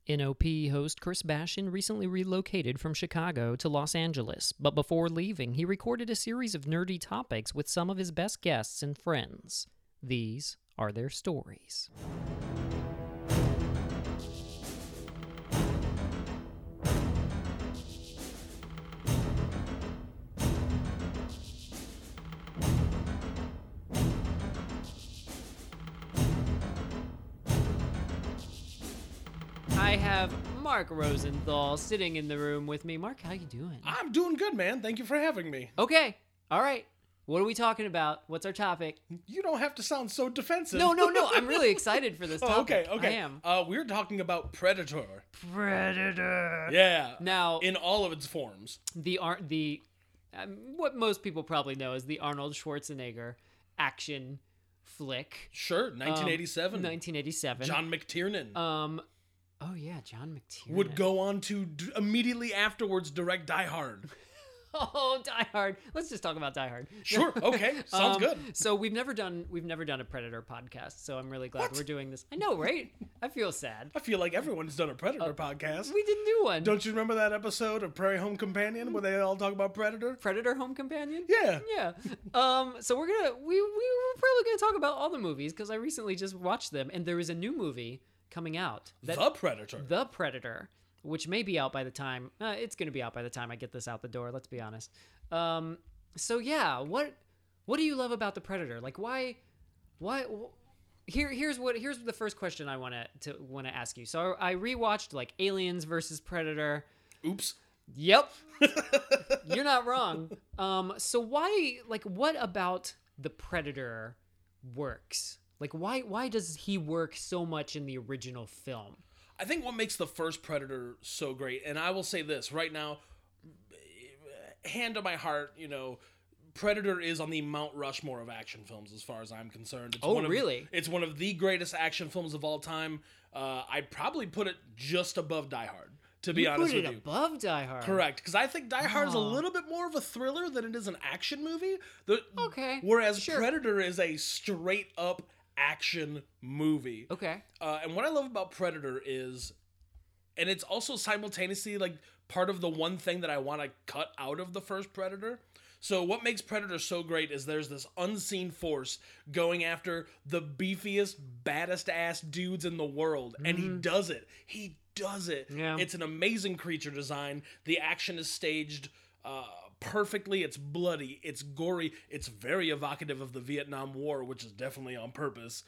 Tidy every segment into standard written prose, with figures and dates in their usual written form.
NOP host Chris Bashan recently relocated from Chicago to Los Angeles, but before leaving, he recorded a series of nerdy topics with some of his best guests and friends. These are their stories. I have Mark Rosenthal sitting in the room with me. Mark, how you doing? I'm doing good, man. Thank you for having me. Okay. All right. What are we talking about? What's our topic? You don't have to sound so defensive. No. I'm really excited for this topic. Okay. I am. We're talking about Predator. Predator. Yeah. Now, in all of its forms. What most people probably know is the Arnold Schwarzenegger action flick. Sure, 1987. 1987. John McTiernan. Oh yeah, John McTiernan would go on to immediately afterwards direct Die Hard. Oh, Die Hard. Let's just talk about Die Hard. Sure. Okay. Sounds good. So we've never done a Predator podcast, so I'm really glad we're doing this. I know, right? I feel sad. I feel like everyone's done a Predator podcast. We didn't do one. Don't you remember that episode of Prairie Home Companion where they all talk about Predator? Predator Home Companion? Yeah. Yeah. So we were probably gonna talk about all the movies because I recently just watched them, and there is a new movie coming out. The Predator, which may be out by the time it's going to be out by the time I get this out the door. Let's be honest. So yeah, what do you love about the Predator? Like why? Here's the first question I want to ask you. So I rewatched like Aliens versus Predator. Oops. Yep. You're not wrong. So why? Like, what about the Predator works? Like, why does he work so much in the original film? I think what makes the first Predator so great, and I will say this right now, hand on my heart, Predator is on the Mount Rushmore of action films as far as I'm concerned. Really? It's one of the greatest action films of all time. I'd probably put it just above Die Hard, to be honest with you. You put it above Die Hard? Correct, because I think Die Hard is a little bit more of a thriller than it is an action movie. Okay. Whereas Predator is a straight-up action movie. Okay. And what I love about Predator is, and it's also simultaneously like part of the one thing that I want to cut out of the first Predator. So what makes Predator so great is there's this unseen force going after the beefiest, baddest ass dudes in the world. And he does it. Yeah. It's an amazing creature design. The action is staged perfectly. It's bloody, it's gory, it's very evocative of the Vietnam War, which is definitely on purpose.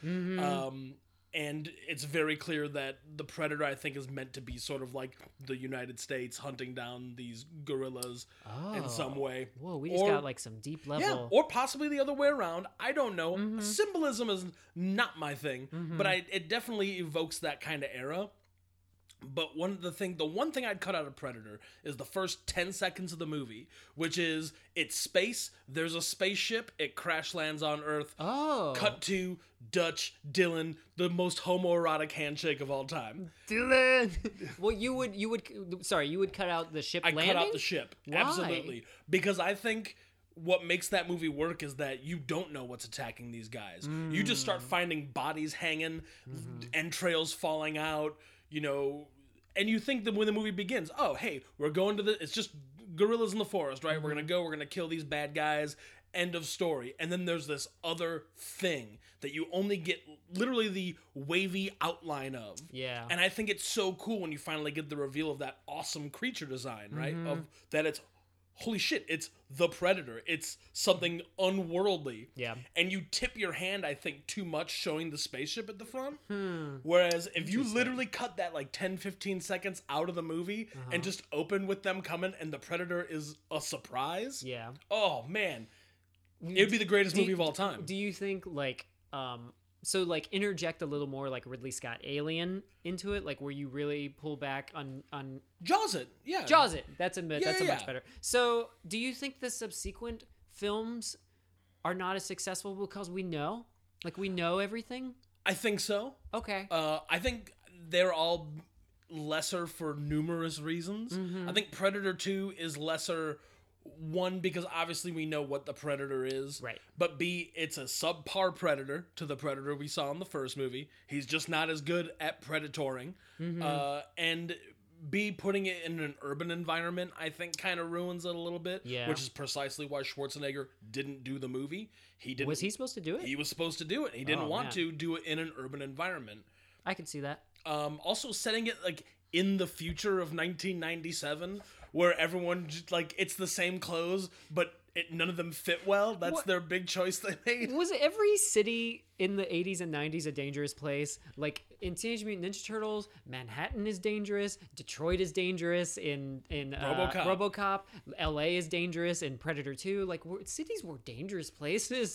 And it's very clear that the Predator, I think, is meant to be sort of like the United States hunting down these guerrillas in some way. Whoa, we just got like some deep level. Yeah, or possibly the other way around. I don't know. Symbolism is not my thing, but it definitely evokes that kind of era. But the one thing I'd cut out of Predator is the first 10 seconds of the movie, which is it's space, there's a spaceship, it crash lands on Earth. Oh. Cut to Dutch, Dylan, the most homoerotic handshake of all time. Dylan! Well, you would cut out the ship landing? I'd cut out the ship. Why? Absolutely. Because I think what makes that movie work is that you don't know what's attacking these guys. You just start finding bodies hanging, entrails falling out, and you think that when the movie begins, oh, hey, we're going to it's just gorillas in the forest, right? We're going to kill these bad guys, end of story. And then there's this other thing that you only get literally the wavy outline of. Yeah. And I think it's so cool when you finally get the reveal of that awesome creature design, right? Of that it's, holy shit, it's the Predator. It's something unworldly. Yeah. And you tip your hand, I think, too much showing the spaceship at the front. Whereas if you literally cut that like 10, 15 seconds out of the movie and just open with them coming and the Predator is a surprise. Yeah. Oh, man. It would be the greatest movie of all time. Do you think like, so like interject a little more like Ridley Scott Alien into it, like where you really pull back on Jaws it, yeah. Jaws it. That's a much better. So, do you think the subsequent films are not as successful because we know everything? I think so. Okay. I think they're all lesser for numerous reasons. I think Predator 2 is lesser One, because obviously we know what the Predator is. Right. But B, it's a subpar Predator to the Predator we saw in the first movie. He's just not as good at predatoring. And B, putting it in an urban environment, I think kind of ruins it a little bit. Yeah. Which is precisely why Schwarzenegger didn't do the movie. He didn't. Was he supposed to do it? He was supposed to do it. He didn't want man. to do it in an urban environment. I can see that. Also setting it like in the future of 1997, where everyone just, like, it's the same clothes, but none of them fit well. That's What? their big choice they made. Was every city in the 80s and 90s a dangerous place? Like in Teenage Mutant Ninja Turtles, Manhattan is dangerous, Detroit is dangerous in RoboCop, LA is dangerous in Predator 2. Like cities were dangerous places.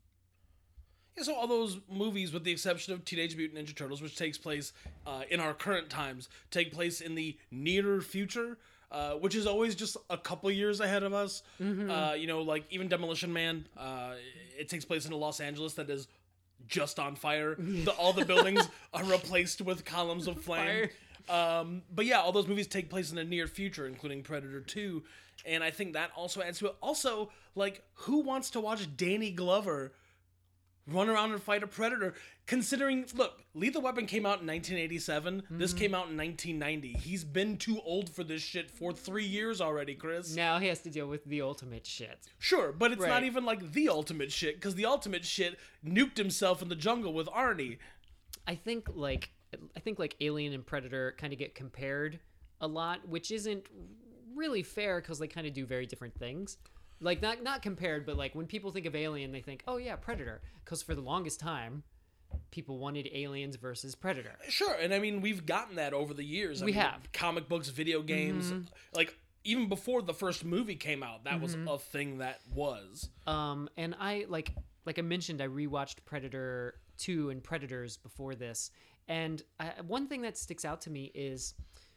Yeah, so all those movies, with the exception of Teenage Mutant Ninja Turtles, which takes place in our current times, take place in the nearer future, which is always just a couple years ahead of us. You know, like even Demolition Man, it takes place in a Los Angeles that is just on fire. All the buildings are replaced with columns of flame. But yeah, all those movies take place in the near future, including Predator 2. And I think that also adds to it. Also, like, who wants to watch Danny Glover run around and fight a predator? Considering, look, Lethal Weapon came out in 1987. This came out in 1990. He's been too old for this shit for 3 years already, Chris. Now he has to deal with the ultimate shit. Sure, but it's not Right. even like the ultimate shit, because the ultimate shit nuked himself in the jungle with Arnie. I think like Alien and Predator kind of get compared a lot, which isn't really fair because they kind of do very different things. Like not compared, but like when people think of Alien, they think, oh yeah, Predator, because for the longest time, people wanted Aliens versus Predator. Sure, and I mean, we've gotten that over the years. We have. Comic books, video games, like even before the first movie came out, that was a thing that was. And I like I mentioned, I rewatched Predator 2 and Predators before this, and one thing that sticks out to me is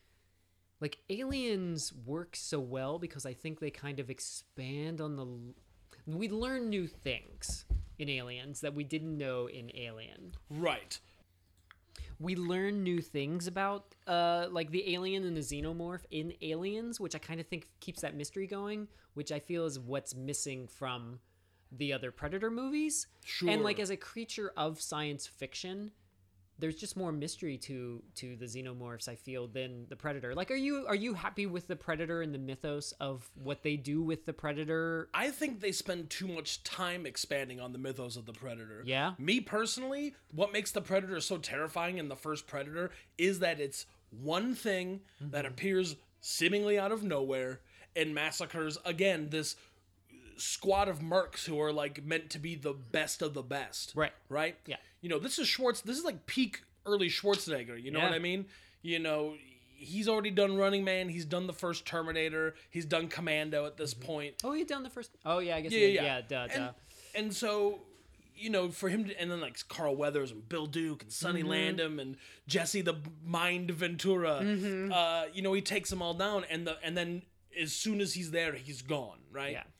like Aliens work so well because I think they kind of expand on we learn new things in Aliens that we didn't know in Alien. Right. We learn new things about like the alien and the xenomorph in Aliens, which I kind of think keeps that mystery going, which I feel is what's missing from the other Predator movies. Sure. And like as a creature of science fiction, there's just more mystery to the xenomorphs, I feel, than the Predator. Like, are you happy with the Predator and the mythos of what they do with the Predator? I think they spend too much time expanding on the mythos of the Predator. Yeah? Me personally, what makes the Predator so terrifying in the first Predator is that it's one thing that appears seemingly out of nowhere and massacres, again, this squad of mercs who are like meant to be the best of the best. Right? Yeah. You know, this is like peak early Schwarzenegger, you know what I mean? You know, he's already done Running Man, he's done the first Terminator, he's done Commando at this point. Oh, he done the first. Oh yeah, I guess. Yeah. Duh. And so, you know, for him to, and then like Carl Weathers and Bill Duke and Sonny Landham and Jesse the Mind Ventura, you know, he takes them all down, and then as soon as he's there, he's gone, right? Yeah.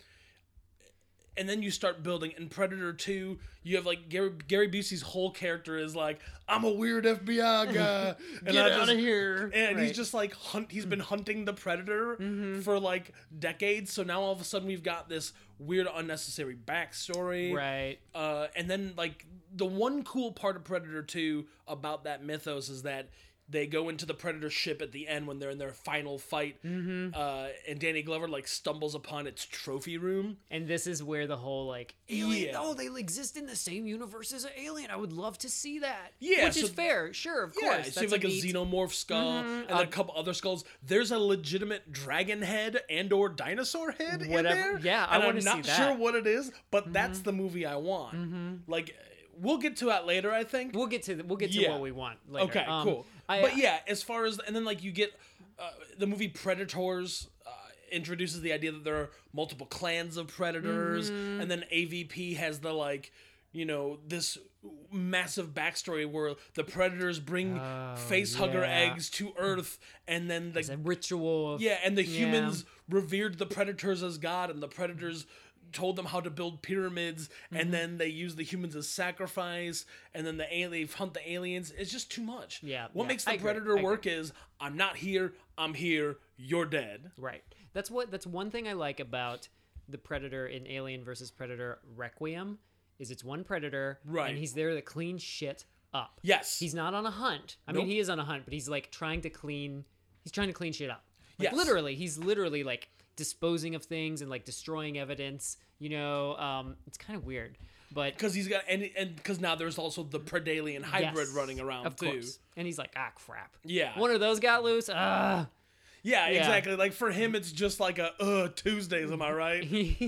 And then you start building. In Predator 2, you have like Gary Busey's whole character is like, I'm a weird FBI guy. And Get out of here. And he's Right. just like, he's been hunting the Predator for like decades. So now all of a sudden we've got this weird, unnecessary backstory. Right. And then like the one cool part of Predator 2 about that mythos is that they go into the Predator ship at the end when they're in their final fight, and Danny Glover like stumbles upon its trophy room. And this is where the whole like alien. Yeah. Oh, they exist in the same universe as an alien. I would love to see that. Yeah, which so- is fair. Sure, of Yeah, course. so you have like a neat- xenomorph skull and then a couple other skulls. There's a legitimate dragon head and or dinosaur head in Whatever. there. Yeah, I and wanna I'm see not that. sure what it is, but that's the movie I want. Like, we'll get to that later, I think. We'll get to Yeah. what we want later. Okay, cool. But yeah, as far as, and then like you get the movie Predators introduces the idea that there are multiple clans of predators, and then AVP has the like, you know, this massive backstory where the predators bring face hugger yeah. eggs to Earth, and then It's a ritual. Of, and the humans revered the predators as God, and the predators told them how to build pyramids, and then they use the humans as sacrifice, and then they hunt the aliens. It's just too much. Yeah, What yeah. makes I the agree. Predator work is, I'm not here, I'm here, you're dead. Right. That's one thing I like about the Predator in Alien versus Predator Requiem is it's one Predator, Right. and he's there to clean shit up. Yes. He's not on a hunt. I Nope. mean, he is on a hunt, but he's like trying to clean shit up. Like Yes. literally, he's literally like disposing of things and like destroying evidence. It's kind of weird, but because he's got and because now there's also the Predalien hybrid yes, running around of too. course. And he's like, crap. Yeah. One of those got loose. Yeah, exactly. Like for him, it's just like a Tuesdays. Am I right?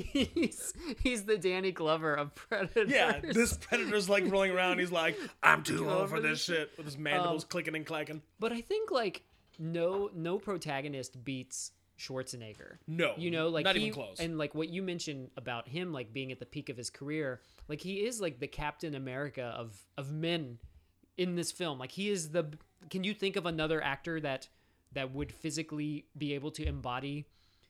He's the Danny Glover of Predators. Yeah, this Predator's like rolling around. He's like, I'm too old for this shit, with his mandibles clicking and clacking. But I think like no protagonist beats Schwarzenegger. No, like not even close. And like what you mentioned about him, like being at the peak of his career, like he is like the Captain America of men in this film. Like he is the. Can you think of another actor that would physically be able to embody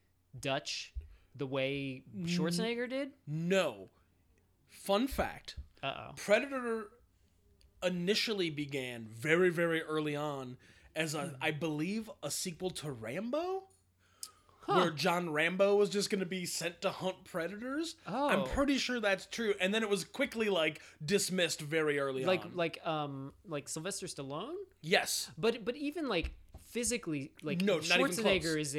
Dutch the way Schwarzenegger did? No. Fun fact. Uh-oh. Predator initially began very, very early on as I believe a sequel to Rambo. Where John Rambo was just going to be sent to hunt predators. Oh. I'm pretty sure that's true. And then it was quickly like dismissed very early on. Like Sylvester Stallone? Yes. But even like physically, like No, not even Schwarzenegger close. is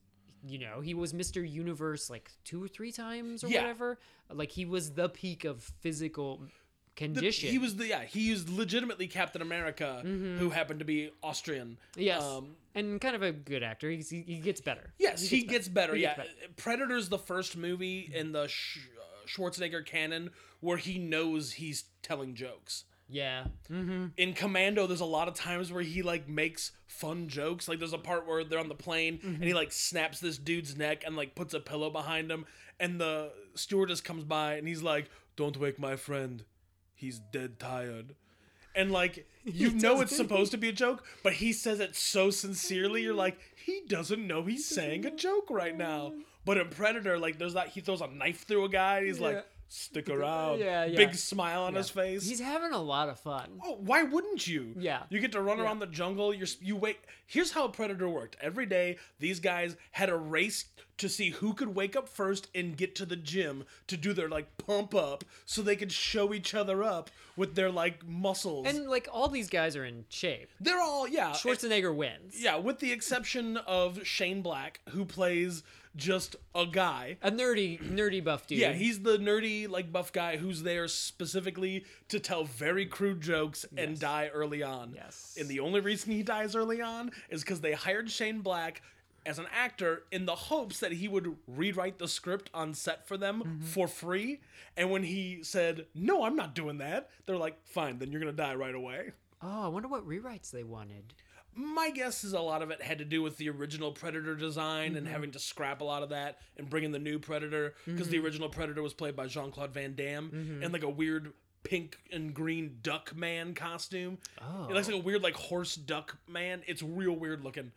he was Mr. Universe like 2 or 3 times or Yeah. whatever. Like he was the peak of physical condition. He was legitimately Captain America who happened to be Austrian. Yes. And kind of a good actor. He gets better. Yes, he gets better. He Yeah. gets better. Predator's the first movie in the Schwarzenegger canon where he knows he's telling jokes. Yeah. In Commando, there's a lot of times where he like makes fun jokes. Like there's a part where they're on the plane and he like snaps this dude's neck and like puts a pillow behind him, and the stewardess comes by and he's like, "Don't wake my friend. He's dead tired." And like it's supposed to be a joke, but he says it so sincerely. You're like, he doesn't know he's saying a joke right now. But in Predator, like he throws a knife through a guy. And he's like, "Stick around." Yeah. Big smile on his face. He's having a lot of fun. Oh, why wouldn't you? Yeah. You get to run around the jungle. You wait. Here's how Predator worked. Every day, these guys had a race to see who could wake up first and get to the gym to do their like pump up, so they could show each other up with their like muscles. And like all these guys are in shape. They're all Schwarzenegger wins. Yeah, with the exception of Shane Black, who plays just a guy. A nerdy buff dude. Yeah, he's the nerdy, like, buff guy who's there specifically to tell very crude jokes and die early on. Yes. And the only reason he dies early on is because they hired Shane Black as an actor in the hopes that he would rewrite the script on set for them for free. And when he said, "No, I'm not doing that," they're like, "Fine, then you're going to die right away." Oh, I wonder what rewrites they wanted. My guess is a lot of it had to do with the original Predator design and having to scrap a lot of that and bring in the new Predator, because the original Predator was played by Jean-Claude Van Damme in like a weird pink and green duck man costume. Oh. It looks like a weird like horse duck man. It's real weird looking.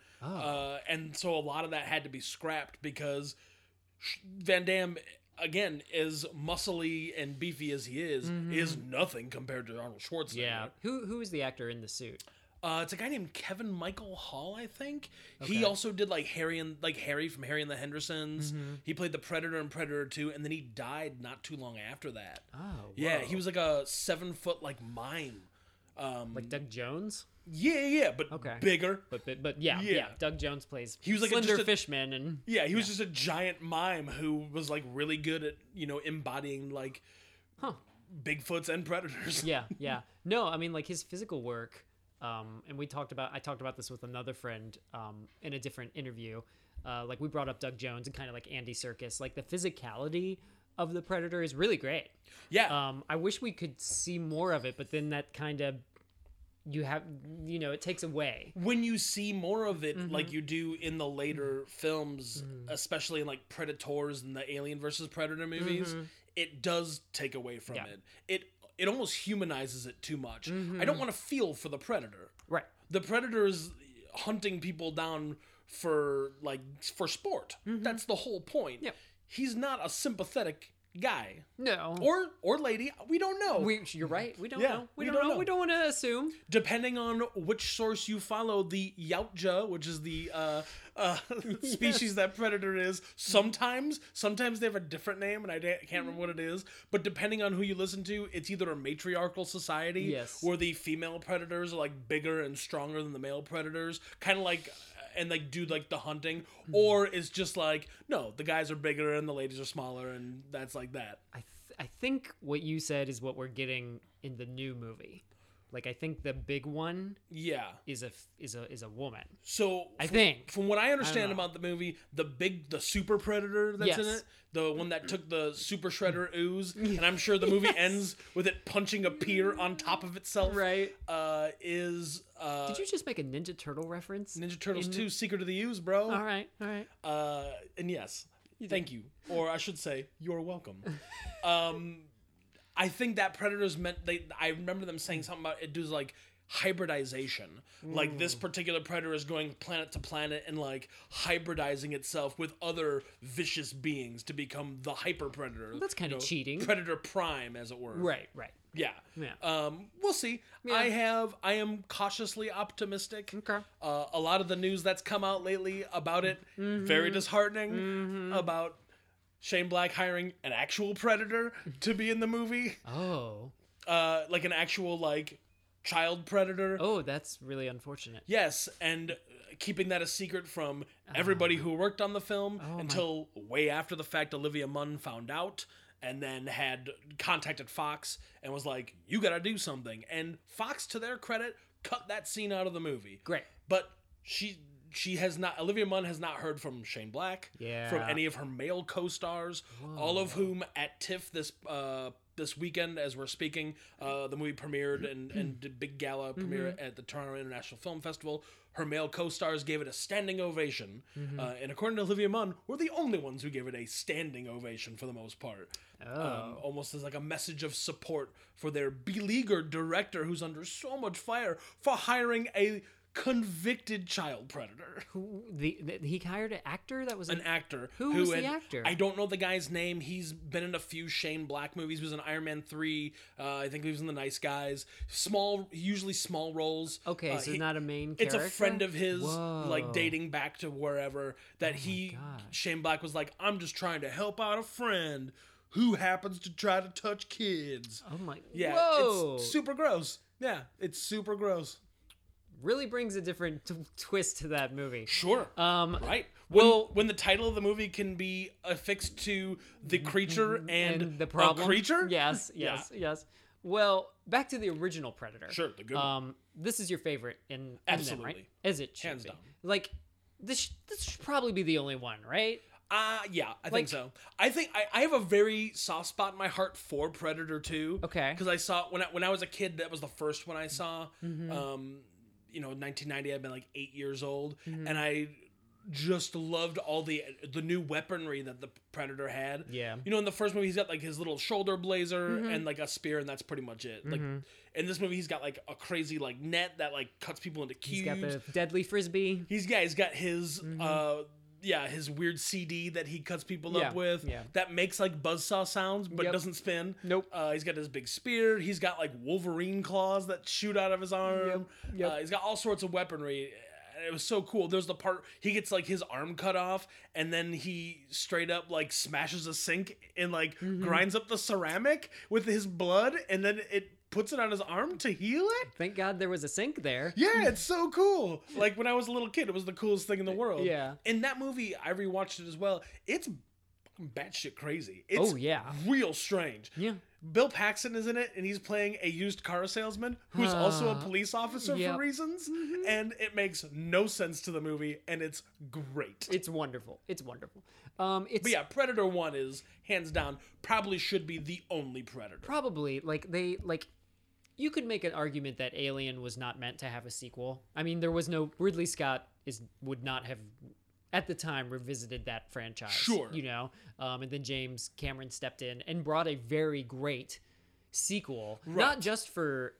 And so a lot of that had to be scrapped because Van Damme, again, as muscly and beefy as he is nothing compared to Arnold Schwarzenegger. Yeah. Who is the actor in the suit? It's a guy named Kevin Michael Hall, I think. Okay. He also did like Harry from Harry and the Hendersons. He played the Predator in Predator 2, and then he died not too long after that. Oh, yeah, he was like a 7-foot like mime. Like Doug Jones? Yeah, but bigger. But yeah, Doug Jones plays he was like Slender Fishman, and he was just a giant mime who was like really good at embodying like Bigfoots and predators. Yeah. No, I mean like his physical work. And I talked about this with another friend in a different interview. Like we brought up Doug Jones and kind of like Andy Serkis. Like the physicality of the Predator is really great. Yeah. I wish we could see more of it, but then that kind of it takes away. When you see more of it, like you do in the later films, especially in like Predators and the Alien versus Predator movies, it does take away from it. It almost humanizes it too much. I don't want to feel for the Predator. Right. The Predator is hunting people down for sport. That's the whole point. Yep. He's not a sympathetic guy No. or lady. We don't know. You're right. We don't Yeah, know. We we don't don't know. know. We don't want to assume. Depending on which source you follow, the Yautja, which is the species that predator is, sometimes they have a different name, and I can't remember what it is. But depending on who you listen to, it's either a matriarchal society, Yes. where the female predators are like bigger and stronger than the male predators, kind of like. And like do like the hunting, or it's just like no, the guys are bigger and the ladies are smaller, and that's like that. I think what you said is what we're getting in the new movie. Like I think the big one Yeah. is a woman. So I think. from what I understand know. about the movie, the super predator that's in Yes. it, the one that took the super shredder ooze, and I'm sure the movie ends with it punching a pier on top of itself. Right. Is Did you just make a Ninja Turtle reference? Ninja Turtles 2: Secret of the Ooze, bro? All right. And yes, thank you, or I should say, you're welcome. I think that predators meant I remember them saying something about it does like hybridization. Like this particular predator is going planet to planet and like hybridizing itself with other vicious beings to become the hyper predator. That's kind of cheating. Predator Prime, as it were. Right. Yeah. Yeah. We'll see. Yeah. I am cautiously optimistic. Okay. A lot of the news that's come out lately about it, very disheartening. About Shane Black hiring an actual predator to be in the movie. Oh. Like an actual like child predator. Oh, that's really unfortunate. Yes, and keeping that a secret from everybody who worked on the film until way after the fact Olivia Munn found out and then had contacted Fox and was like, you gotta do something. And Fox, to their credit, cut that scene out of the movie. Great. But she has not, Olivia Munn has not heard from Shane Black, from any of her male co-stars, all of whom at TIFF this weekend as we're speaking, the movie premiered and did big gala premiere at the Toronto International Film Festival. Her male co-stars gave it a standing ovation, and according to Olivia Munn, we're the only ones who gave it a standing ovation for the most part. Almost as like a message of support for their beleaguered director who's under so much fire for hiring a convicted child predator. He hired an actor that was An actor. Who was the actor? I don't know the guy's name. He's been in a few Shane Black movies. He was in Iron Man 3. I think he was in The Nice Guys. Usually small roles. Okay, so not a main It's character? a friend of his, Whoa. like dating back to wherever, that Shane Black was like, I'm just trying to help out a friend who happens to try to touch kids. Oh my. Yeah, Whoa. it's super gross. Yeah, it's super gross. Really brings a different twist to that movie. Sure. Right. When the title of the movie can be affixed to the creature and the problem. a creature? Yes. Well, back to the original Predator. Sure, the good one. This is your favorite in Absolutely. them, right? As it should Hands be. down. Like this should probably be the only one, right? Yeah, I think so. I think I have a very soft spot in my heart for Predator 2. Okay. Because I saw when I was a kid, that was the first one I saw. 1990, I'd been like 8 years old, and I just loved all the new weaponry that the Predator had. Yeah. In the first movie, he's got like his little shoulder blazer and like a spear, and that's pretty much it. Like in this movie, he's got like a crazy like net that like cuts people into cubes. He's got the deadly frisbee. He's got his his weird CD that he cuts people up with. Yeah. That makes like buzzsaw sounds but Yep. doesn't spin. Nope. He's got his big spear. He's got like Wolverine claws that shoot out of his arm. Yep. He's got all sorts of weaponry. It was so cool. There's the part he gets like his arm cut off and then he straight up like smashes a sink and like grinds up the ceramic with his blood and then it puts it on his arm to heal it. Thank God there was a sink there. Yeah, it's so cool. Like when I was a little kid, it was the coolest thing in the world. Yeah. In that movie, I rewatched it as well. It's batshit crazy. It's real strange. Yeah. Bill Paxton is in it, and he's playing a used car salesman who's also a police officer for reasons, and it makes no sense to the movie, and it's great. It's wonderful. It's wonderful. But yeah, Predator 1 is, hands down, probably should be the only Predator. Probably. You could make an argument that Alien was not meant to have a sequel. I mean, there was no... Ridley Scott would not have... at the time, revisited that franchise. Sure. And then James Cameron stepped in and brought a very great sequel, Right. not just for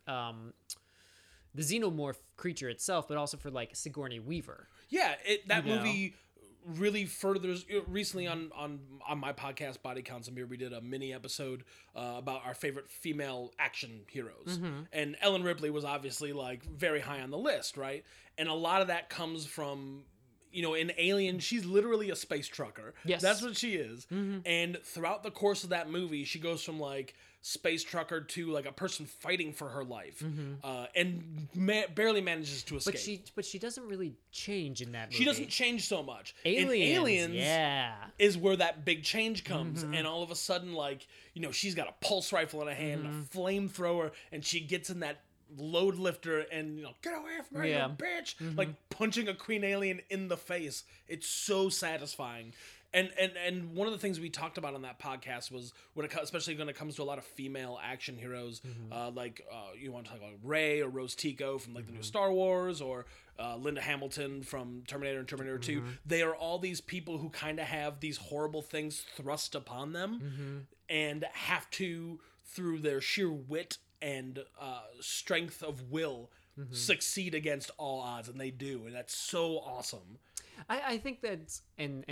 the xenomorph creature itself, but also for, like, Sigourney Weaver. Yeah, that movie really furthers recently on my podcast Body Counts and Beer, we did a mini episode about our favorite female action heroes, and Ellen Ripley was obviously like very high on the list, right? And a lot of that comes from, you know, in Alien, she's literally a space trucker. Yes. That's what she is. And throughout the course of that movie, she goes from like space trucker to like a person fighting for her life, and barely manages to escape. But she doesn't really change in that movie. She doesn't change so much. Aliens, in Aliens, yeah, is where that big change comes, and all of a sudden, like, you know, she's got a pulse rifle in her hand, a flamethrower, and she gets in that load lifter and, you know, get away from me, you bitch, like punching a queen alien in the face. It's so satisfying. And one of the things we talked about on that podcast was especially when it comes to a lot of female action heroes, like you want to talk about Rey or Rose Tico from like the new Star Wars, or Linda Hamilton from Terminator and Terminator 2. They are all these people who kind of have these horrible things thrust upon them, and have to, through their sheer wit and strength of will, succeed against all odds, and they do, and that's so awesome. I think that's and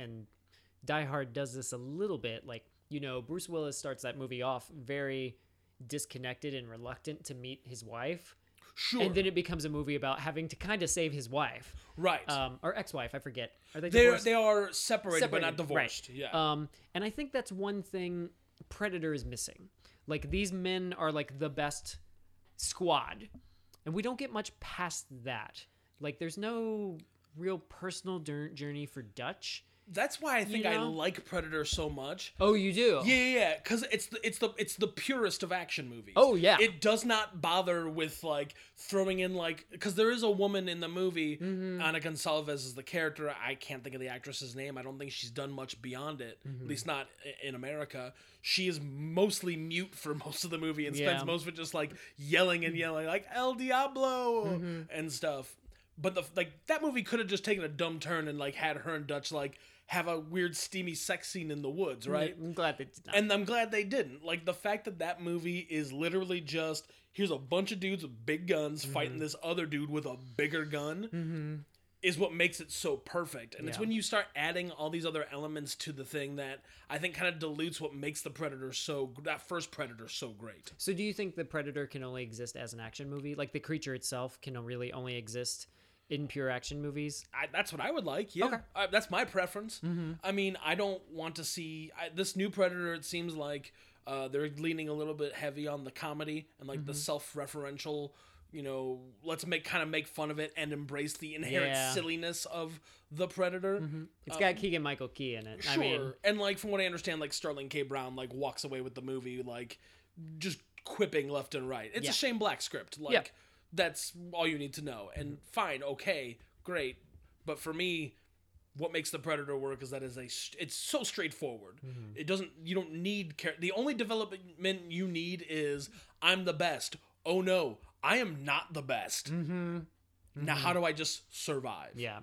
Die Hard does this a little bit. Like, you know, Bruce Willis starts that movie off very disconnected and reluctant to meet his wife. Sure. And then it becomes a movie about having to kind of save his wife. Right. Or ex-wife, I forget. Are they divorced? They are separated, but not divorced. Right. Yeah. And I think that's one thing Predator is missing. Like, these men are like the best squad, and we don't get much past that. Like, there's no real personal journey for Dutch. That's why I think, you I know? like Predator so much. Oh, you do? Yeah, because it's the purest of action movies. Oh, yeah. It does not bother with like throwing in like, because there is a woman in the movie, Ana Gonçalves is the character. I can't think of the actress's name. I don't think she's done much beyond it, at least not in America. She is mostly mute for most of the movie and spends most of it just like yelling and yelling like El Diablo and stuff. But that movie could have just taken a dumb turn and like had her and Dutch like have a weird steamy sex scene in the woods, right? I'm glad they did not. And I'm glad they didn't. Like, the fact that movie is literally just, here's a bunch of dudes with big guns fighting this other dude with a bigger gun, is what makes it so perfect. And it's when you start adding all these other elements to the thing that I think kind of dilutes what makes the Predator that first Predator so great. So do you think the Predator can only exist as an action movie? Like, the creature itself can really only exist in pure action movies? That's what I would like, yeah. Okay. That's my preference. I mean, I don't want to see... this new Predator, it seems like they're leaning a little bit heavy on the comedy and like the self-referential, you know, let's make fun of it and embrace the inherent silliness of the Predator. It's got Keegan-Michael Key in it. Sure. I mean, and like from what I understand, like Sterling K. Brown like walks away with the movie like just quipping left and right. It's a Shane Black script. Like that's all you need to know. And fine, okay, great. But for me, what makes the Predator work is that it's so straightforward. It doesn't, you don't need, the only development you need is, I'm the best. Oh no, I am not the best. Now how do I just survive? Yeah.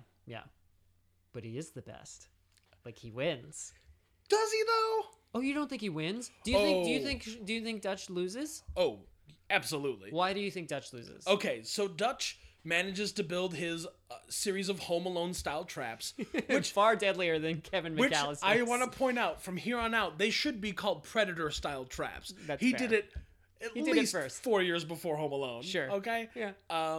But he is the best. Like, he wins. Does he though? Oh, you don't think he wins? Do you think Dutch loses? Oh, absolutely. Why do you think Dutch loses? Okay, so Dutch manages to build his series of Home Alone style traps, which far deadlier than Kevin McAllister's. Which I want to point out, from here on out, they should be called Predator style traps. He fair. did it at least first. 4 years before Home Alone. Sure. Okay? Yeah.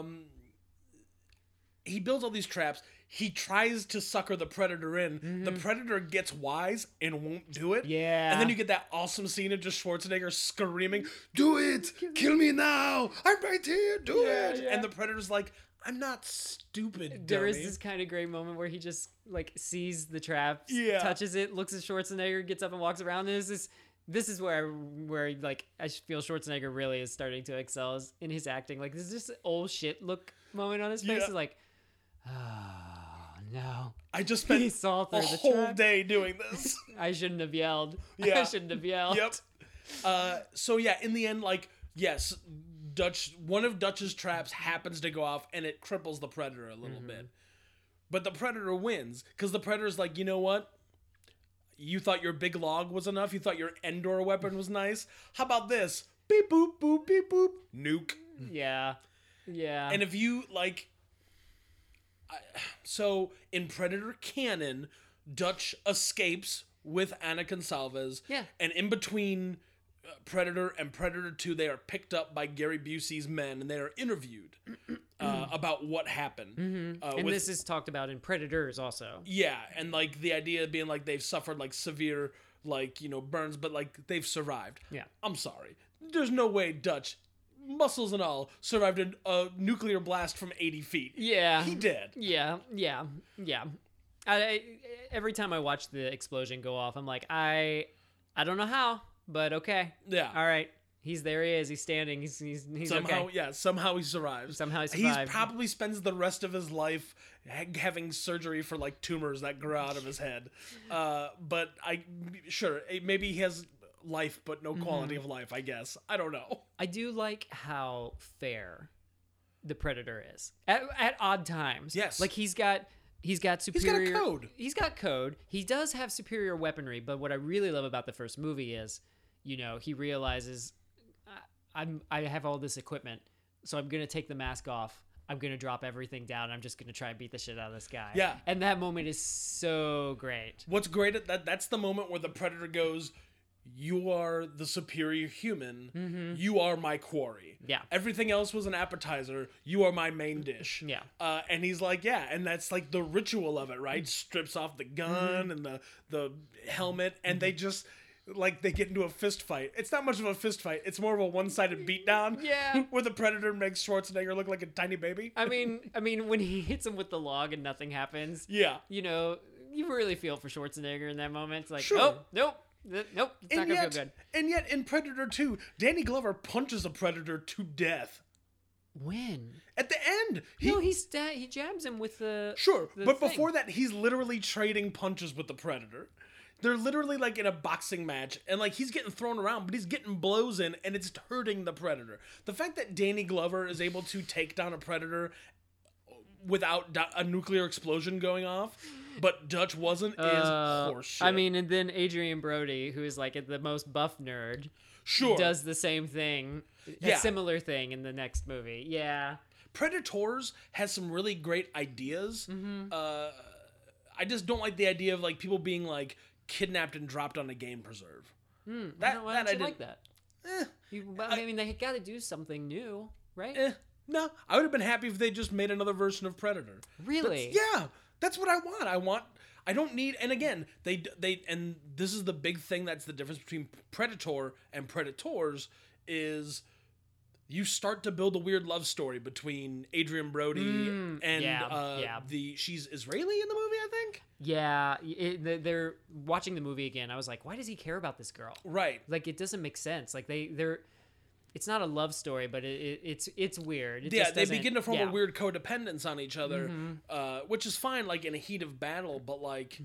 He builds all these traps. He tries to sucker the Predator in. The Predator gets wise and won't do it. Yeah. And then you get that awesome scene of just Schwarzenegger screaming, "Do it! Kill me now! I'm right here! Do it!" Yeah. And the Predator's like, "I'm not stupid, There dummy." is this kind of great moment where he just like sees the trap, Yeah. touches it, looks at Schwarzenegger, gets up and walks around. And this is where like I feel Schwarzenegger really is starting to excel in his acting. Like, there's just an old shit look moment on his face. Yeah. Is like, oh no, I just spent he saw through a the whole trap. day doing this. I shouldn't have yelled. Yeah. I shouldn't have yelled. Yep. So yeah, in the end, like, yes, one of Dutch's traps happens to go off and it cripples the Predator a little bit. But the Predator wins because the Predator's like, you know what? You thought your big log was enough? You thought your Endor weapon was nice? How about this? Beep boop boop beep boop. Nuke. Yeah. And if you like, So in Predator canon, Dutch escapes with Anna Gonsalves. Yeah. And in between Predator and Predator 2, they are picked up by Gary Busey's men and they are interviewed about what happened. And this is talked about in Predators also. Yeah, and like the idea being like they've suffered like severe like, you know, burns, but like they've survived. Yeah. I'm sorry. There's no way Dutch, muscles and all, survived a nuclear blast from 80 feet. Yeah. He did. Yeah. Every time I watch the explosion go off, I'm like, I don't know how, but okay. Yeah. All right. He's there. He is. He's standing. He's Somehow, okay. yeah, somehow he survives. Somehow he He survived. probably spends the rest of his life having surgery for like tumors that grow out of his head. But maybe he has life, but no quality of life, I guess. I don't know. I do like how fair the Predator is at odd times. Yes. Like he's got superior. code. He's got code. He does have superior weaponry, but what I really love about the first movie is, you know, he realizes I have all this equipment, so I'm gonna take the mask off. I'm gonna drop everything down. I'm just gonna try and beat the shit out of this guy. Yeah. And that moment is so great. What's great at that's the moment where the Predator goes, "You are the superior human. You are my quarry. Yeah. Everything else was an appetizer. You are my main dish." Yeah. And he's like, yeah, and that's like the ritual of it, right? Strips off the gun and the helmet, and they just like they get into a fist fight. It's not much of a fist fight. It's more of a one-sided beatdown. Yeah. Where the Predator makes Schwarzenegger look like a tiny baby. I mean, when he hits him with the log and nothing happens, Yeah. you know, you really feel for Schwarzenegger in that moment. It's like, Sure. oh, nope, it's not gonna feel good. And yet in Predator 2, Danny Glover punches a Predator to death. When? At the end, He jabs him with the the but thing. before that, he's literally trading punches with the Predator. They're literally like in a boxing match, and like he's getting thrown around, but he's getting blows in, and it's hurting the Predator. The fact that Danny Glover is able to take down a Predator without a nuclear explosion going off, but Dutch wasn't, is horseshit. I mean, and then Adrian Brody, who is like the most buff nerd, sure, does the same thing, Yeah. a similar thing in the next movie. Yeah. Predators has some really great ideas. I just don't like the idea of like people being like kidnapped and dropped on a game preserve. Why don't I you didn't like that? I mean, they got to do something new, right? No, I would have been happy if they just made another version of Predator. Really? That's what I want. I don't need, and again, they and this is the big thing that's the difference between Predator and Predators is you start to build a weird love story between Adrian Brody and she's Israeli in the movie, I think. Yeah, they're watching the movie again. I was like, why does he care about this girl? Right. Like, it doesn't make sense. Like they're it's not a love story, but it's weird. They begin to form a weird codependence on each other, which is fine, like in a heat of battle. But like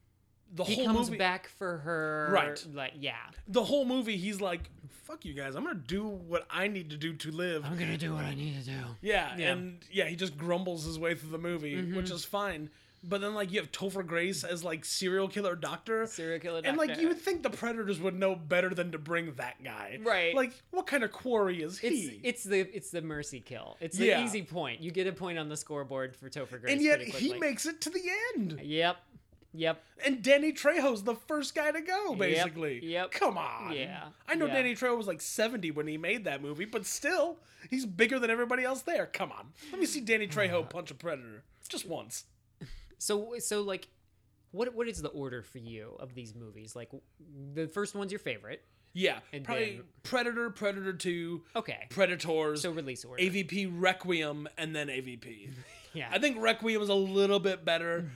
he whole comes movie, back for her, right? Like the whole movie, he's like, "Fuck you guys! I'm gonna do what I need to do to live. I'm gonna do what I need to do." And he just grumbles his way through the movie, which is fine. But then, like, you have Topher Grace as, like, serial killer doctor. And, like, you would think the Predators would know better than to bring that guy. Right. Like, what kind of quarry is he? It's the mercy kill. It's the easy point. You get a point on the scoreboard for Topher Grace. And yet, he makes it to the end. Yep. And Danny Trejo's the first guy to go, basically. Yep. Come on. Yeah. I know Danny Trejo was, like, 70 when he made that movie, but still, he's bigger than everybody else there. Come on. Let me see Danny Trejo punch a Predator. Just once. So like, what is the order for you of these movies? Like, the first one's your favorite. Yeah, and probably Predator, Predator 2, okay, Predators, so release order, AVP, Requiem, and then AVP. Yeah, I think Requiem is a little bit better.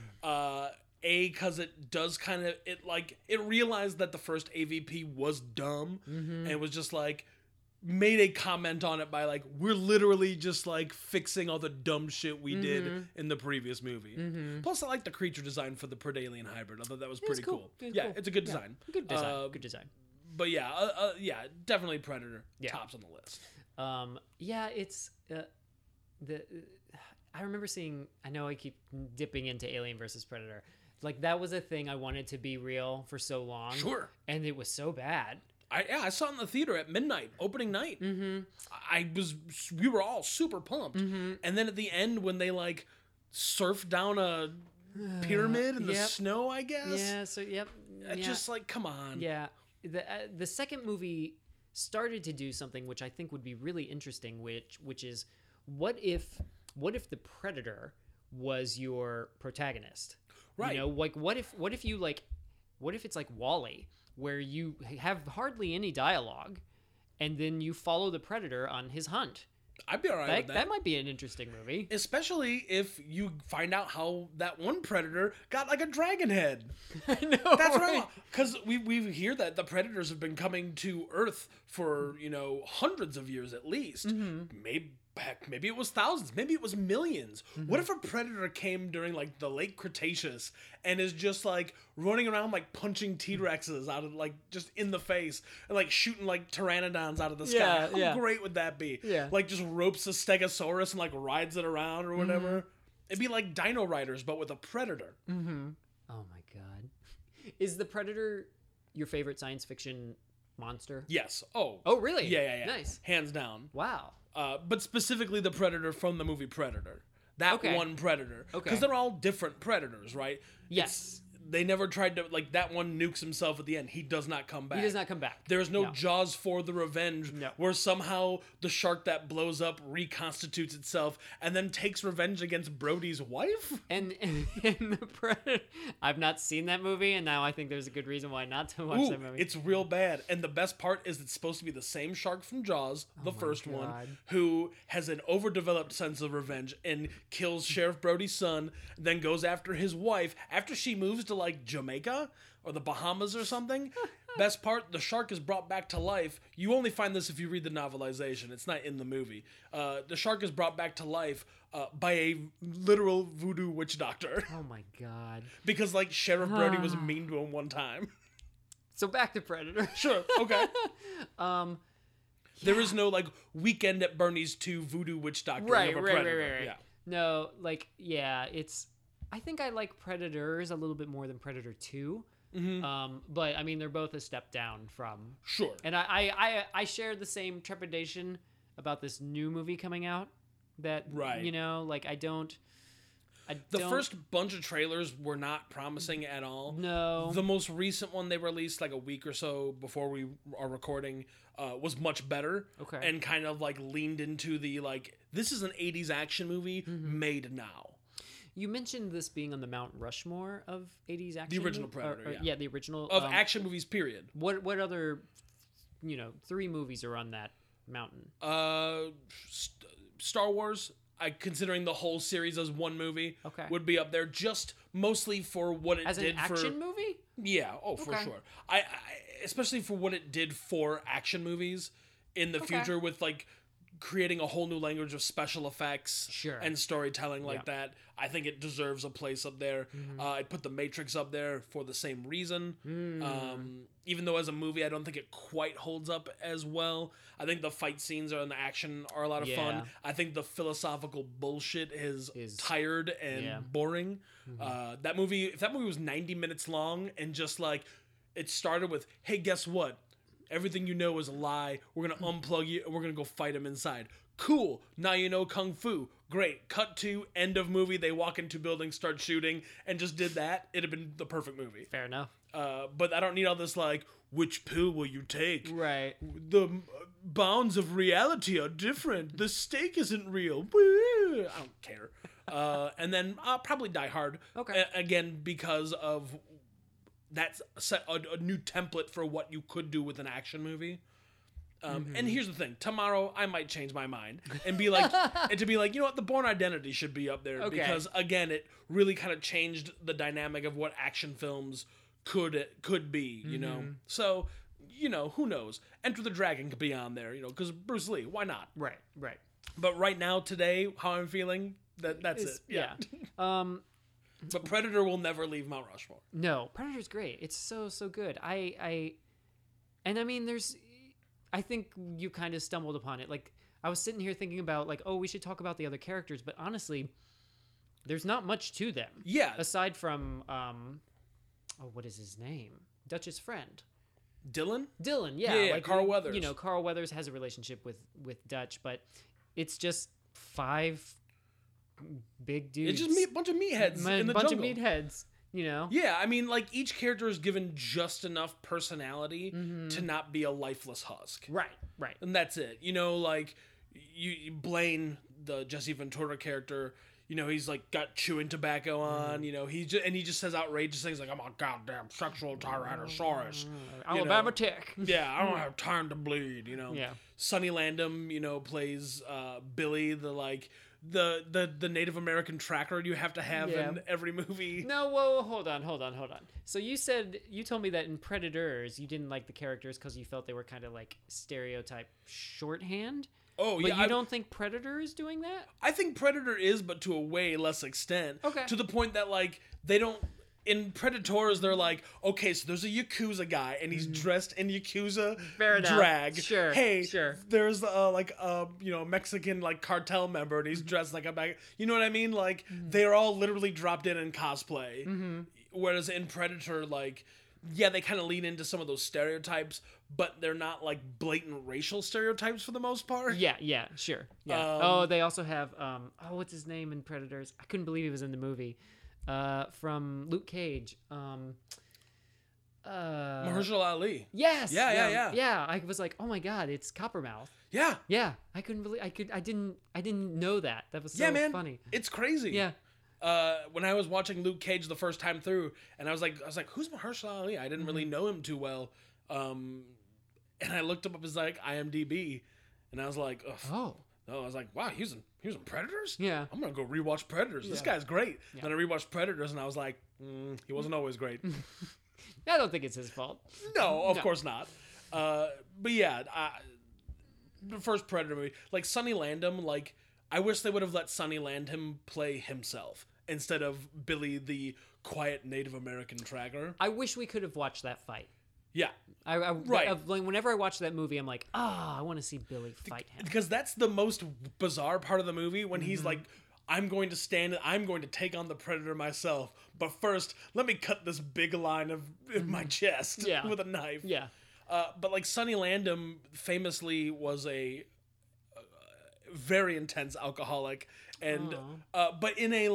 Because it does kind of it realized that the first AVP was dumb and it was just like made a comment on it by like, we're literally just like fixing all the dumb shit we did in the previous movie. Plus I like the creature design for the Predalien hybrid. I thought that was pretty cool. It's a good design. Good design. But definitely Predator tops on the list. It's I remember seeing, I know I keep dipping into Alien versus Predator. Like, that was a thing I wanted to be real for so long. Sure. And it was so bad. I saw it in the theater at midnight, opening night. We were all super pumped. And then at the end, when they like surf down a pyramid in the Yep. snow, I guess. Yeah. So yep. It's Yeah. just like, come on. Yeah. The second movie started to do something which I think would be really interesting, which is what if the Predator was your protagonist? Right. You know, like what if it's like Wall-E, where you have hardly any dialogue, and then you follow the Predator on his hunt. I'd be all right with that. That might be an interesting movie. Especially if you find out how that one predator got like a dragon head. I know. That's right? right. Because we hear that the predators have been coming to Earth for, hundreds of years at least. Maybe it was thousands. Maybe it was millions. What if a predator came during like the late Cretaceous and is just like running around like punching T-Rexes out of like just in the face and like shooting like pteranodons out of the sky? How great would that be? Yeah. Like just ropes a stegosaurus and like rides it around or whatever. It'd be like Dino Riders but with a predator. Oh my god. Is the Predator your favorite science fiction monster? Yes. Oh, really? Yeah. Nice. Hands down. Wow. But specifically the Predator from the movie Predator. That one Predator. Okay. Because they're all different Predators, right? Yes. They never tried to, like, that one nukes himself at the end. He does not come back. He does not come back. There's no Jaws for the Revenge No. where somehow the shark that blows up reconstitutes itself and then takes revenge against Brody's wife? And the Predator, I've not seen that movie, and now I think there's a good reason why not to watch Ooh, that movie. it's real bad. And the best part is it's supposed to be the same shark from Jaws, the first one, God. who has an overdeveloped sense of revenge and kills Sheriff Brody's son, then goes after his wife after she moves to like Jamaica or the Bahamas or something. Best part, the shark is brought back to life. You only find this if you read the novelization. It's not in the movie. The shark is brought back to life by a literal voodoo witch doctor. Oh my god. Because like Sheriff Brody was mean to him one time. So back to Predator. Sure, okay. There is no like Weekend at Bernie's 2 voodoo witch doctor. Right. Yeah. No, like, yeah, I think I like Predators a little bit more than Predator 2. But I mean, they're both a step down from. Sure. And I share the same trepidation about this new movie coming out. That Right. Like I don't. The first bunch of trailers were not promising at all. No. The most recent one they released like a week or so before we are recording was much better. Okay. And kind of like leaned into the like, this is an 80s action movie made now. You mentioned this being on the Mount Rushmore of 80s action. The original movie? Predator, yeah. Yeah, the original. Of action movies, period. What other, 3 movies are on that mountain? Star Wars, considering the whole series as one movie, Okay. would be up there just mostly for what it As did an action movie? Yeah, for Okay. sure. I especially for what it did for action movies in the future with like creating a whole new language of special effects Sure. and storytelling like Yeah. that. I think it deserves a place up there. I'd put The Matrix up there for the same reason. Even though as a movie, I don't think it quite holds up as well. I think the fight scenes and the action are a lot of Yeah. fun. I think the philosophical bullshit is tired and boring. That movie, if that movie was 90 minutes long and just like, it started with, hey, guess what? Everything you know is a lie. We're going to unplug you and we're going to go fight him inside. Cool. Now you know Kung Fu. Great. Cut to end of movie. They walk into buildings, start shooting, and just did that. It'd have been the perfect movie. Fair enough. But I don't need all this like, which pill will you take? Right. The bounds of reality are different. The steak isn't real. I don't care. And then I'll probably Die Hard. Okay. Again, because of that's set a new template for what you could do with an action movie. And here's the thing: tomorrow I might change my mind and be like, you know what, The Bourne Identity should be up there because again, it really kind of changed the dynamic of what action films could be. You know, so who knows? Enter the Dragon could be on there. Because Bruce Lee, why not? Right. But right now, today, how I'm feeling, that's it. Yeah. But Predator will never leave Mount Rushmore. No, Predator's great. It's so good. I mean, I think you kind of stumbled upon it. Like, I was sitting here thinking about, like, oh, we should talk about the other characters, but honestly, there's not much to them. Yeah. Aside from, what is his name? Dutch's friend. Dylan, yeah. Yeah, Carl Weathers. Carl Weathers has a relationship with Dutch, but it's just 5 big dudes. It's just a bunch of meatheads in the bunch jungle. of meatheads. You know? Yeah, I mean, like, each character is given just enough personality to not be a lifeless husk. Right. And that's it. You know, like, Blaine, the Jesse Ventura character, you know, he's, like, got chewing tobacco on, you know, he just says outrageous things like, I'm a goddamn sexual tyrannosaurus. Alabama tick. Yeah, I don't have time to bleed, you know. Yeah. Sonny Landham, you know, plays Billy, the, like... The Native American tracker you have to have in every movie. No, whoa, hold on. So you told me that in Predators you didn't like the characters because you felt they were kind of like stereotype shorthand. Oh, but yeah. you don't think Predator is doing that? I think Predator is, but to a way less extent. Okay. To the point that, like, they don't... In Predators, they're like, okay, so there's a Yakuza guy, and he's dressed in Yakuza Fair enough. drag. Sure, Hey, sure. there's, you know, Mexican, like, cartel member, and he's dressed like a bag... You know what I mean? Like, they're all literally dropped in cosplay. Whereas in Predator, like... Yeah, they kind of lean into some of those stereotypes, but they're not, like, blatant racial stereotypes for the most part. Yeah, sure. Yeah. They also have, what's his name in Predators? I couldn't believe he was in the movie. From Luke Cage. Mahershala Ali. Yes. Yeah. Yeah, I was like, oh my God, it's Coppermouth. Yeah. Yeah, I couldn't believe, I didn't know that. That was so man, funny. It's crazy. Yeah. When I was watching Luke Cage the first time through, and I was like, who's Mahershala Ali? I didn't really know him too well. And I looked up his, like, IMDb, and I was like, ugh. Oh. No, I was like, wow, he was in Predators? Yeah. I'm going to go rewatch Predators. This guy's great. Yeah. Then I rewatched Predators, and I was like, he wasn't always great. I don't think it's his fault. No, of course not. But yeah, the first Predator movie, like, Sonny Landham, like, I wish they would have let Sonny Landham play himself instead of Billy, the quiet Native American tracker. I wish we could have watched that fight. Yeah. Right. Like, whenever I watch that movie, I'm like, I want to see Billy fight him. Because that's the most bizarre part of the movie when he's like, I'm going to take on the Predator myself. But first, let me cut this big line in my chest with a knife. Yeah. But like Sonny Landham famously was a very intense alcoholic. And, but in a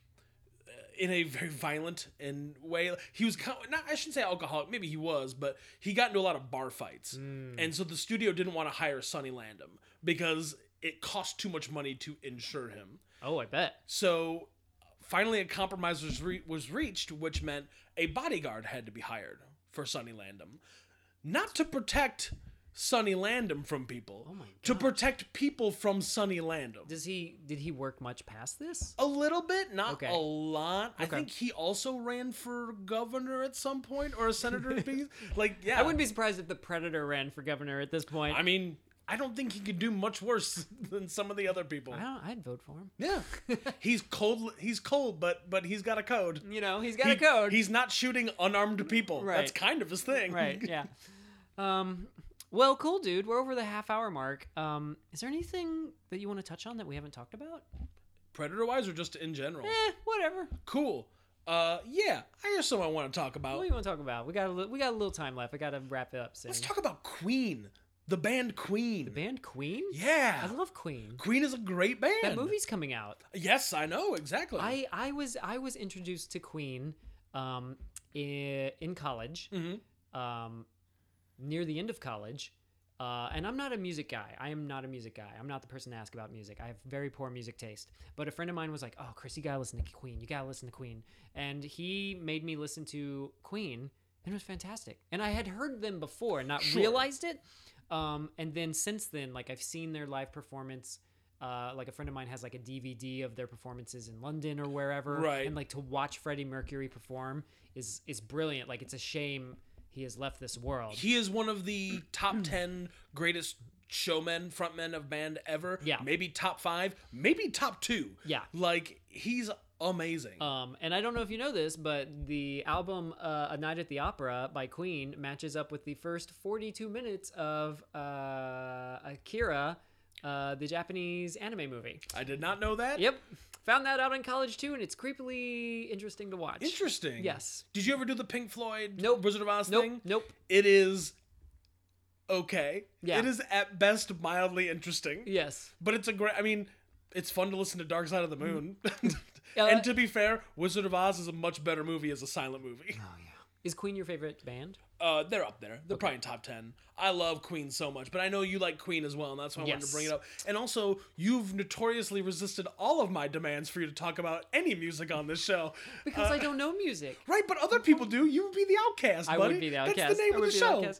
very violent way. He was I shouldn't say alcoholic, maybe he was, but he got into a lot of bar fights. And so the studio didn't want to hire Sonny Landham because it cost too much money to insure him. Oh, I bet. So finally a compromise was reached, which meant a bodyguard had to be hired for Sonny Landham. Not to protect Sonny Landham from people. Oh my God. To protect people from Sonny Landham. Did he work much past this? A little bit, not Okay. a lot. Okay. I think he also ran for governor at some point, or a senator. Like, yeah. I wouldn't be surprised if the Predator ran for governor at this point. I mean, I don't think he could do much worse than some of the other people. I'd vote for him. Yeah. He's cold, but he's got a code. You know, he's got a code. He's not shooting unarmed people. Right. That's kind of his thing. Right, yeah. Well, cool, dude. We're over the half-hour mark. Is there anything that you want to touch on that we haven't talked about? Predator-wise or just in general? Whatever. Cool. Yeah, I have something I want to talk about. What do you want to talk about? We got a little time left. I got to wrap it up soon. Let's talk about Queen. The band Queen. The band Queen? Yeah. I love Queen. Queen is a great band. That movie's coming out. Yes, I know, exactly. I was introduced to Queen in college. Near the end of college. And I'm not a music guy. I am not a music guy. I'm not the person to ask about music. I have very poor music taste. But a friend of mine was like, oh, Chris, you gotta listen to Queen. You gotta listen to Queen. And he made me listen to Queen, and it was fantastic. And I had heard them before and not realized it. And then since then, like, I've seen their live performance. Like, a friend of mine has, like, a DVD of their performances in London or wherever. Right. And, like, to watch Freddie Mercury perform is brilliant. Like, it's a shame he has left this world. He is one of the top 10 greatest showmen, frontmen of band ever. Yeah. Maybe top 5, maybe top 2. Yeah. Like, he's amazing. And I don't know if you know this, but the album A Night at the Opera by Queen matches up with the first 42 minutes of Akira, the Japanese anime movie. I did not know that. Yep. Found that out in college too, and it's creepily interesting to watch. Interesting. Yes. Did you ever do the Pink Floyd Nope. Wizard of Oz Nope. thing? Nope. It is okay. Yeah. It is at best mildly interesting. Yes. But it's a great, I mean, it's fun to listen to Dark Side of the Moon. Uh, And to be fair, Wizard of Oz is a much better movie as a silent movie. Oh yeah. Is Queen your favorite band? They're up there. They're probably in top 10. I love Queen so much, but I know you like Queen as well, and that's why I wanted to bring it up. And also, you've notoriously resisted all of my demands for you to talk about any music on this show. Because I don't know music. Right, but other people do. You would be the outcast, buddy. I would be the outcast. That's the name of the show.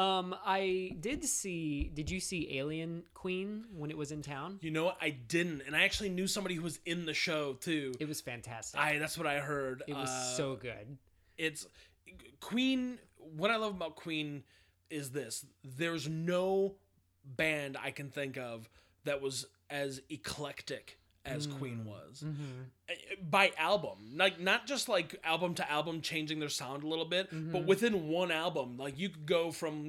I did see. Did you see Alien Queen when it was in town? You know what? I didn't, and I actually knew somebody who was in the show too. It was fantastic. That's what I heard. It was so good. It's Queen. What I love about Queen is this: there's no band I can think of that was as eclectic as Queen was by album. Like not just like album to album changing their sound a little bit, but within one album, like you could go from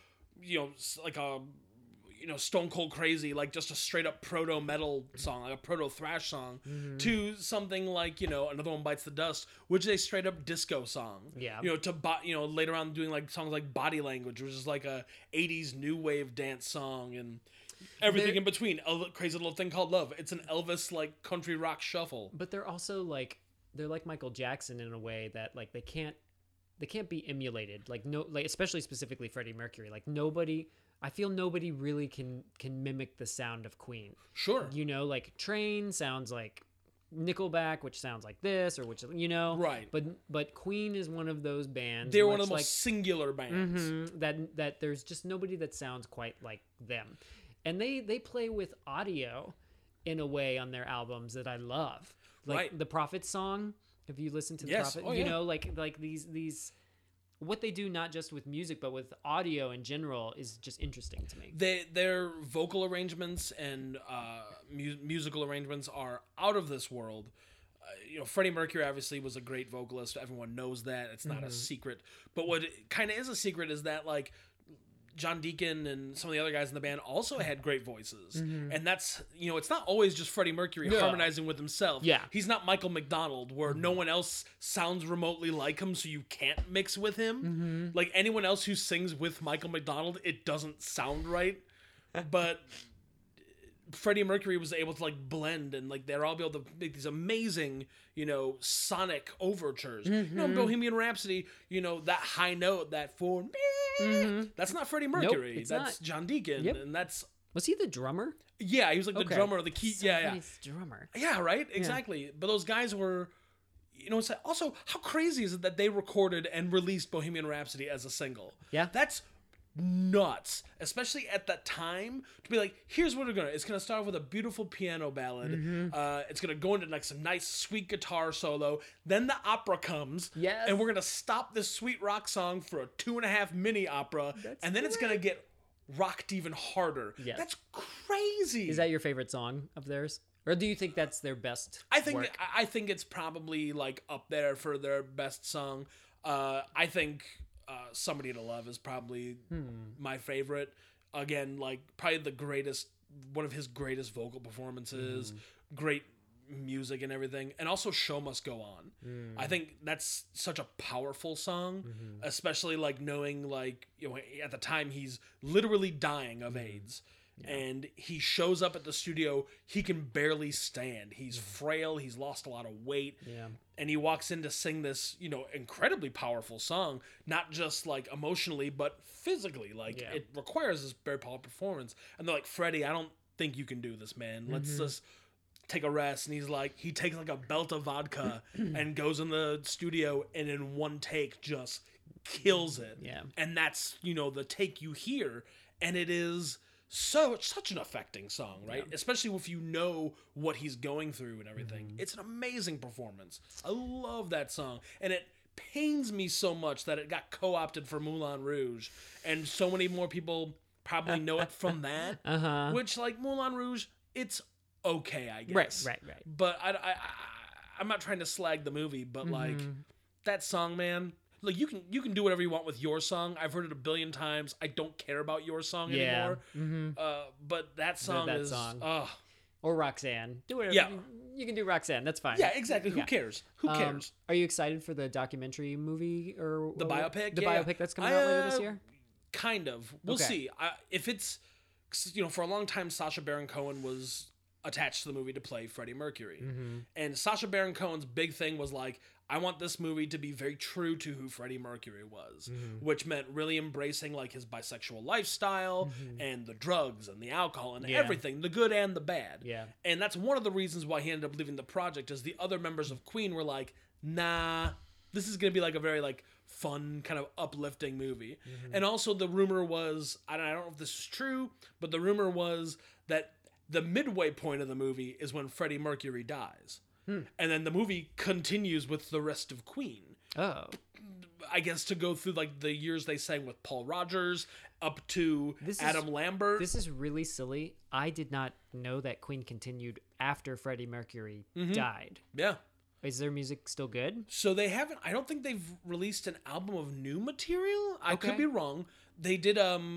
like a Stone Cold Crazy, like just a straight up proto metal song, like a proto thrash song, to something like Another One Bites the Dust, which is a straight up disco song. Yeah. To later on doing like songs like Body Language, which is like a 80s new wave dance song, and everything in between. A Crazy Little Thing Called Love. It's an Elvis like country rock shuffle. But they're also like Michael Jackson in a way that like they can't be emulated. Like especially specifically Freddie Mercury. Like I feel nobody really can mimic the sound of Queen. Sure. Like Train sounds like Nickelback, which sounds like this, or which right. But Queen is one of those bands. They're one of the most singular bands. That there's just nobody that sounds quite like them, and they play with audio in a way on their albums that I love. Like right. The Prophet song. Have you listened to the Prophet? Oh, yeah. Like these. What they do, not just with music, but with audio in general, is just interesting to me. Their vocal arrangements and musical arrangements are out of this world. Freddie Mercury obviously was a great vocalist. Everyone knows that. It's not a secret. But what kind of is a secret is that like John Deacon and some of the other guys in the band also had great voices. And that's, it's not always just Freddie Mercury harmonizing with himself. Yeah. He's not Michael McDonald where no one else sounds remotely like him, so you can't mix with him. Like anyone else who sings with Michael McDonald, it doesn't sound right. But Freddie Mercury was able to like blend and like they're all able to make these amazing, sonic overtures. Bohemian Rhapsody, that high note, that for me. That's not Freddie Mercury. Nope, that's not. John Deacon. Yep. And that's... Was he the drummer? Yeah, he was like the drummer of the key. Yeah. He's the drummer. Yeah, right? Exactly. Yeah. But those guys were... it's also, how crazy is it that they recorded and released Bohemian Rhapsody as a single? Yeah. That's nuts, especially at that time, to be like, here's what it's gonna start with a beautiful piano ballad. It's gonna go into like some nice sweet guitar solo, then the opera comes, and we're gonna stop this sweet rock song for a 2.5 mini opera, and then it's gonna get rocked even harder. That's crazy. Is that your favorite song of theirs, or do you think that's their best work? I think it's probably like up there for their best song. I think Somebody to Love is probably my favorite. Again, like probably one of his greatest vocal performances, great music and everything. And also Show Must Go On. I think that's such a powerful song, especially like knowing like, at the time he's literally dying of AIDS. And he shows up at the studio, he can barely stand. He's frail, he's lost a lot of weight. And he walks in to sing this, incredibly powerful song, not just like emotionally, but physically. Like it requires this very powerful performance. And they're like, Freddie, I don't think you can do this, man. Let's just take a rest. And he takes like a belt of vodka and goes in the studio and in one take just kills it. And that's, the take you hear. And it is such an affecting song, right? Especially if you know what he's going through and everything. It's an amazing performance. I love that song. And it pains me so much that it got co-opted for Moulin Rouge. And so many more people probably know it from that. Which, like, Moulin Rouge, it's okay, I guess. Right. But I'm not trying to slag the movie, but, like, that song, man... Like you can do whatever you want with your song. I've heard it a billion times. I don't care about your song anymore. But that song or Roxanne. Do whatever. You can do Roxanne. That's fine. Yeah, exactly. Who cares? Who cares? Are you excited for the documentary movie or the biopic? The biopic that's coming out later this year. Kind of. We'll see. If it's, for a long time, Sacha Baron Cohen was attached to the movie to play Freddie Mercury. And Sacha Baron Cohen's big thing was like, I want this movie to be very true to who Freddie Mercury was, which meant really embracing like his bisexual lifestyle and the drugs and the alcohol and everything, the good and the bad. Yeah. And that's one of the reasons why he ended up leaving the project, is the other members of Queen were like, nah, this is going to be like a very like fun kind of uplifting movie. And also the rumor was, I don't know if this is true, but the rumor was that the midway point of the movie is when Freddie Mercury dies. And then the movie continues with the rest of Queen. Oh. I guess to go through like the years they sang with Paul Rogers up to Adam Lambert. This is really silly. I did not know that Queen continued after Freddie Mercury died. Yeah. Is their music still good? So they haven't, I don't think they've released an album of new material. I could Okay. be wrong. They did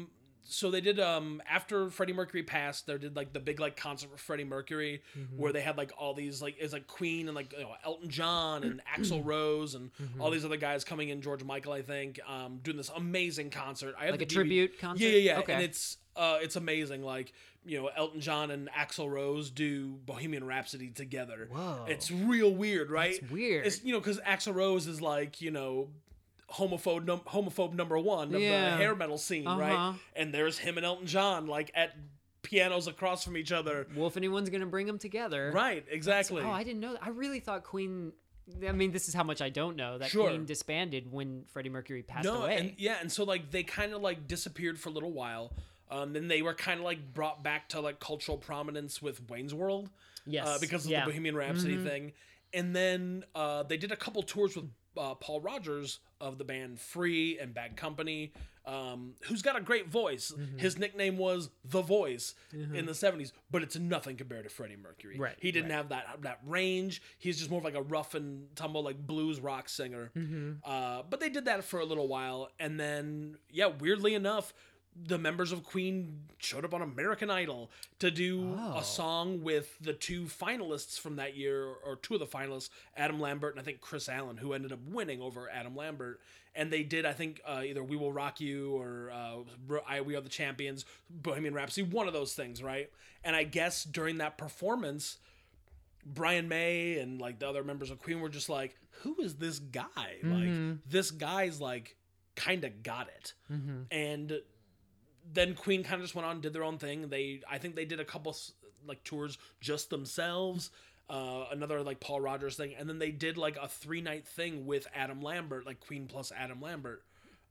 after Freddie Mercury passed, they did like the big like concert for Freddie Mercury where they had like all these like, it's like Queen and like, you know, Elton John and Axl Rose and all these other guys coming in, George Michael, I think, doing this amazing concert. I have Like the a tribute concert? Yeah. Okay. And it's amazing. Like, you know, Elton John and Axl Rose do Bohemian Rhapsody together. Whoa. It's real weird, right? It's weird. It's, you know, because Axl Rose is like, you know, homophobe number one of the Yeah. hair metal scene, right? And there's him and Elton John like at pianos across from each other. Well, if anyone's going to bring them together. Right, exactly. Oh, I didn't know that. I really thought Queen... I mean, this is how much I don't know, that Sure. Queen disbanded when Freddie Mercury passed away. And so like they kind of like disappeared for a little while. Then they were kind of like brought back to like cultural prominence with Wayne's World. Yes. Because of the Bohemian Rhapsody thing. And then they did a couple tours with Paul Rogers of the band Free and Bad Company, who's got a great voice. His nickname was The Voice in the 70s, but it's nothing compared to Freddie Mercury. Right, He didn't have that range. He's just more of like a rough and tumble like blues rock singer. But they did that for a little while, and then weirdly enough, the members of Queen showed up on American Idol to do a song with the two finalists from that year, or two of the finalists, Adam Lambert and I think Chris Allen, who ended up winning over Adam Lambert. And they did, I think, either We Will Rock You or We Are the Champions, Bohemian Rhapsody, one of those things, right? And I guess during that performance, Brian May and like the other members of Queen were just like, who is this guy? Like, this guy's like kind of got it. And then Queen kind of just went on and did their own thing. I think they did a couple like tours just themselves, another like Paul Rogers thing, and then they did like a 3-night thing with Adam Lambert, like Queen plus Adam Lambert,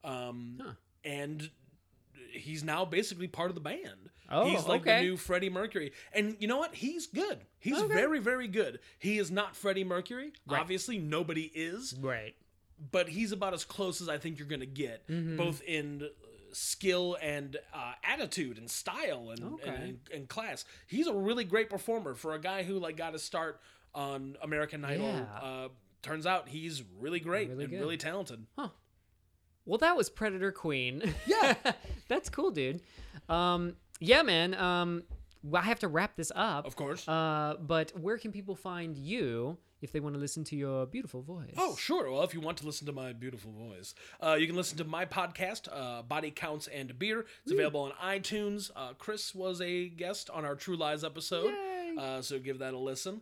and he's now basically part of the band. Oh, he's like okay. the new Freddie Mercury, and you know what? He's good. He's very, very good. He is not Freddie Mercury. Right. Obviously, nobody is, Right. but he's about as close as I think you're gonna get, both in skill and attitude and style and class. He's a really great performer for a guy who like got his start on American Idol. Yeah. Turns out he's really great and good. really talented. Well, that was Predator Queen. Yeah. That's cool, dude. Yeah, man. Well, I have to wrap this up. Of course. But where can people find you if they want to listen to your beautiful voice? Oh, sure. Well, if you want to listen to my beautiful voice, you can listen to my podcast, Body Counts and Beer. It's available on iTunes. Chris was a guest on our True Lies episode, so give that a listen.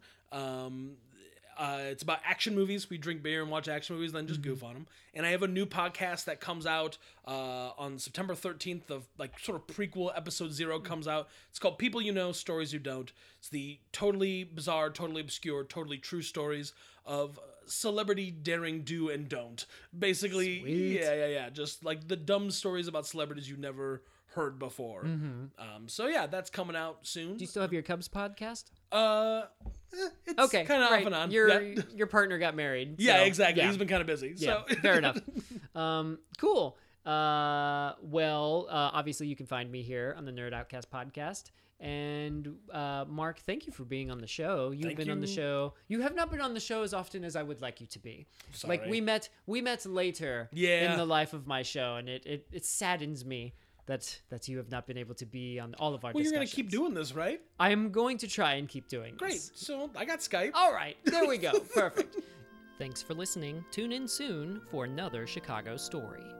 It's about action movies. We drink beer and watch action movies, then just goof on them. And I have a new podcast that comes out on September 13th. The like sort of prequel episode 0 comes out. It's called People You Know, Stories You Don't. It's the totally bizarre, totally obscure, totally true stories of celebrity daring do and don't. Basically, Sweet. yeah. Just like the dumb stories about celebrities you never heard before. So yeah, that's coming out soon. Do you still have your Cubs podcast? It's Okay, kind of right. off and on. Your partner got married. Yeah, so, exactly. yeah. He's been kind of busy. Yeah, So fair enough. Cool. Well, obviously you can find me here on the Nerd Outcast podcast. And Mark, thank you for being on the show. You've been on the show. You have not been on the show as often as I would like you to be. Sorry. Like we met later in the life of my show, and it saddens me that you have not been able to be on all of our Well, you're discussions. going to keep doing this, right? I am going to try and keep doing Great. this. So I got Skype. All right, there we go. Perfect. Thanks for listening. Tune in soon for another Chicago story.